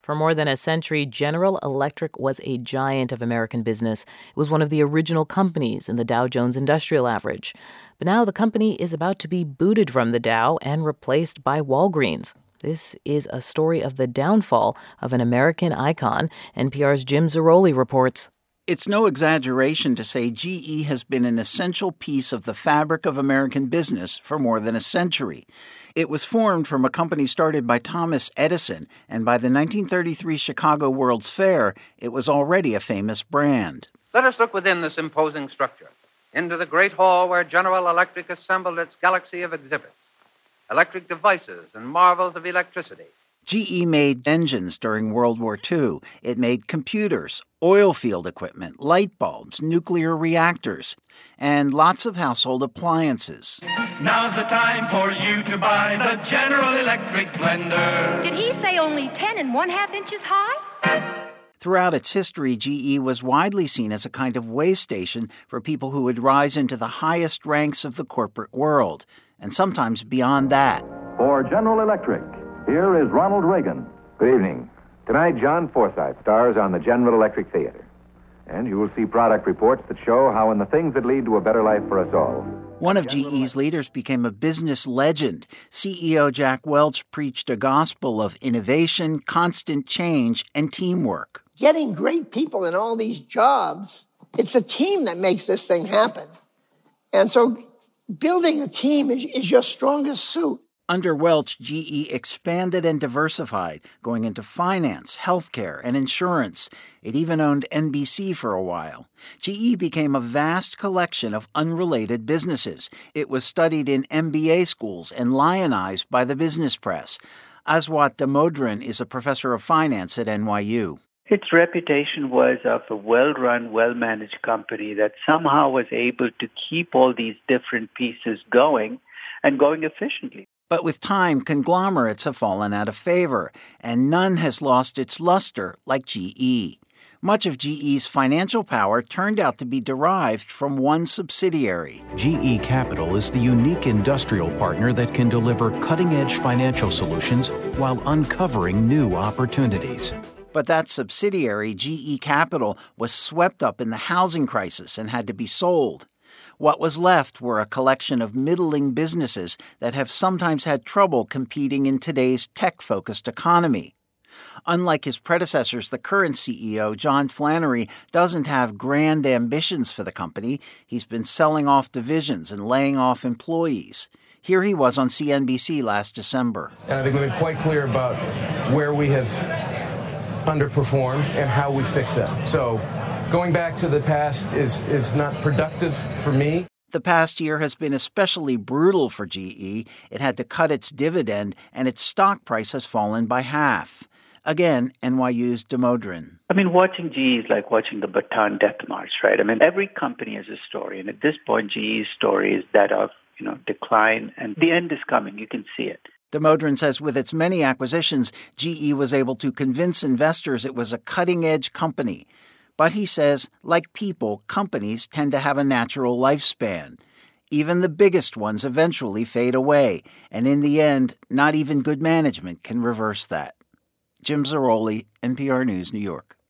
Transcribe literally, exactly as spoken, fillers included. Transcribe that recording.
For more than a century, General Electric was a giant of American business. It was one of the original companies in the Dow Jones Industrial Average. But now the company is about to be booted from the Dow and replaced by Walgreens. This is a story of the downfall of an American icon. N P R's Jim Zarroli reports. It's no exaggeration to say G E has been an essential piece of the fabric of American business for more than a century. It was formed from a company started by Thomas Edison, and by the nineteen thirty-three Chicago World's Fair, it was already a famous brand. Let us look within this imposing structure, into the great hall where General Electric assembled its galaxy of exhibits, electric devices and marvels of electricity. G E made engines during World War Two. It made computers, oil field equipment, light bulbs, nuclear reactors, and lots of household appliances. Now's the time for you to buy the General Electric blender. Did he say only ten and one half inches high? Throughout its history, G E was widely seen as a kind of way station for people who would rise into the highest ranks of the corporate world, and sometimes beyond that. For General Electric, here is Ronald Reagan. Good evening. Tonight, John Forsythe stars on the General Electric Theater. And you will see product reports that show how in the things that lead to a better life for us all. One of G E's leaders became a business legend. C E O Jack Welch preached a gospel of innovation, constant change, and teamwork. Getting great people in all these jobs, it's a team that makes this thing happen. And so building a team is, is your strongest suit. Under Welch, G E expanded and diversified, going into finance, healthcare, and insurance. It even owned N B C for a while. G E became a vast collection of unrelated businesses. It was studied in M B A schools and lionized by the business press. Aswat Damodran is a professor of finance at N Y U. Its reputation was of a well-run, well-managed company that somehow was able to keep all these different pieces going and going efficiently. But with time, conglomerates have fallen out of favor, and none has lost its luster like G E. Much of G E's financial power turned out to be derived from one subsidiary. G E Capital is the unique industrial partner that can deliver cutting-edge financial solutions while uncovering new opportunities. But that subsidiary, G E Capital, was swept up in the housing crisis and had to be sold. What was left were a collection of middling businesses that have sometimes had trouble competing in today's tech-focused economy. Unlike his predecessors, the current C E O, John Flannery, doesn't have grand ambitions for the company. He's been selling off divisions and laying off employees. Here he was on C N B C last December. And I think we've been quite clear about where we have underperformed and how we fix that. So going back to the past is, is not productive for me. The past year has been especially brutal for G E. It had to cut its dividend, and its stock price has fallen by half. Again, N Y U's Damodran. I mean, watching G E is like watching the Bataan Death March, right? I mean, every company has a story, and at this point, G E's story is that of, you know, decline, and the end is coming. You can see it. Damodran says with its many acquisitions, G E was able to convince investors it was a cutting-edge company. But he says, like people, companies tend to have a natural lifespan. Even the biggest ones eventually fade away, and in the end, not even good management can reverse that. Jim Zarroli, N P R News, New York.